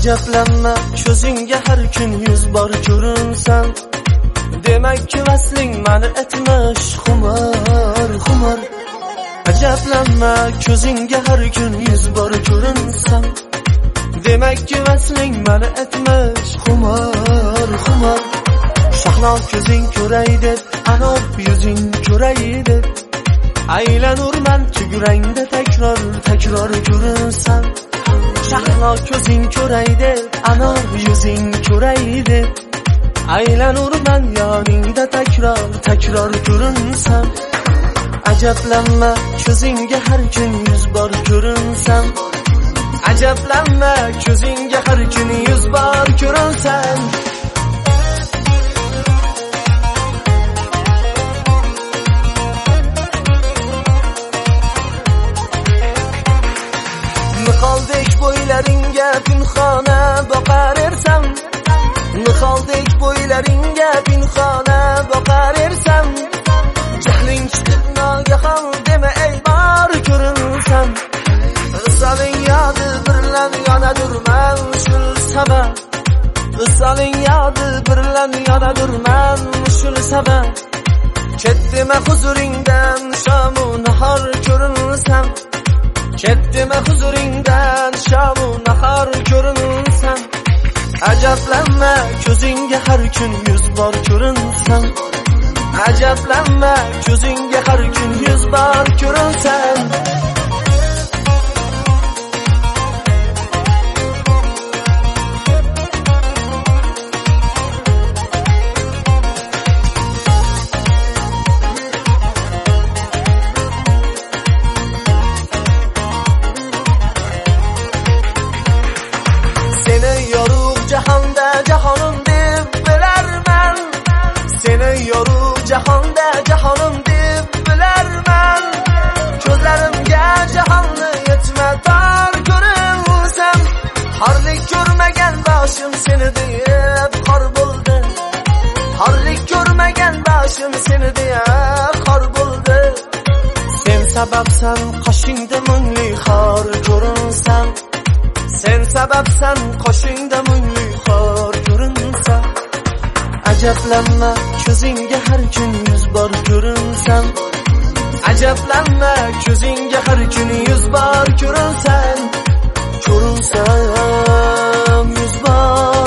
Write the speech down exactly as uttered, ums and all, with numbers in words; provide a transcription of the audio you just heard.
Ajablanma, ko'zingga har kun yuz bor ko'rinsam. Demak ki vasling mani etmish xumor, xumor. Ajablanma, ko'zingga har kun yuz bor ko'rinsam. Demak ki vasling mani etmish xumor, xumor. Shahlo ko'zing ko'ray deb, anob yuzing ko'ray deb, aylanurman tugurangda takror, takror ko'rinsam. Shahlo ko'zing ko'ray deb, anob yuzing ko'ray deb, aylanurman yoningda takror, takror ko'rinsam. Ajablanma, ko'zingga har kun yuz bor ko'rinsam. Ajablanma, ko'zingga har kun yuz bor ko'rinsam. Niholdek bo'ylaringga pinxona boqar ersam. Niholdek bo'ylaringga pinxona boqar ersam. Jahling chiqib nogahon dema ey bor ko'rinsam. Isoling yodi birlan yonadurman shul sabab. Isoling yodi birlan yonadurman shul sabab. Ketdima huzuringdan shamu nahor ko'rinsam. Ketdima huzuringdan shamu nahor ko'rinsam. Ajablanma, ko'zingga har kun yuz bor ko'rinsam. Ajablanma, ko'zingga har kun yuz bor ko'rinsam. Seni yorug' jahonda jahonim deb bilarman. Seni yorug' jahonda jahonim deb bilarman. Ko'zlarimga jahonni yetmatar ko'rinsam. Xorlik ko'rmagan boshim seni deb xor bo'ldi. Xorlik ko'rmagan boshim seni deb xor bo'ldi. Sen sababsan qoshingda mungli xor ko'rinsam. Sen sababsan qoshingda mungli xor ko'rinsam. Ajablanma, ko'zingga har kun yuz bor ko'rinsam. Ajablanma, ko'zingga har kun yuz bor ko'rinsam. Ko'rinsam yuz bor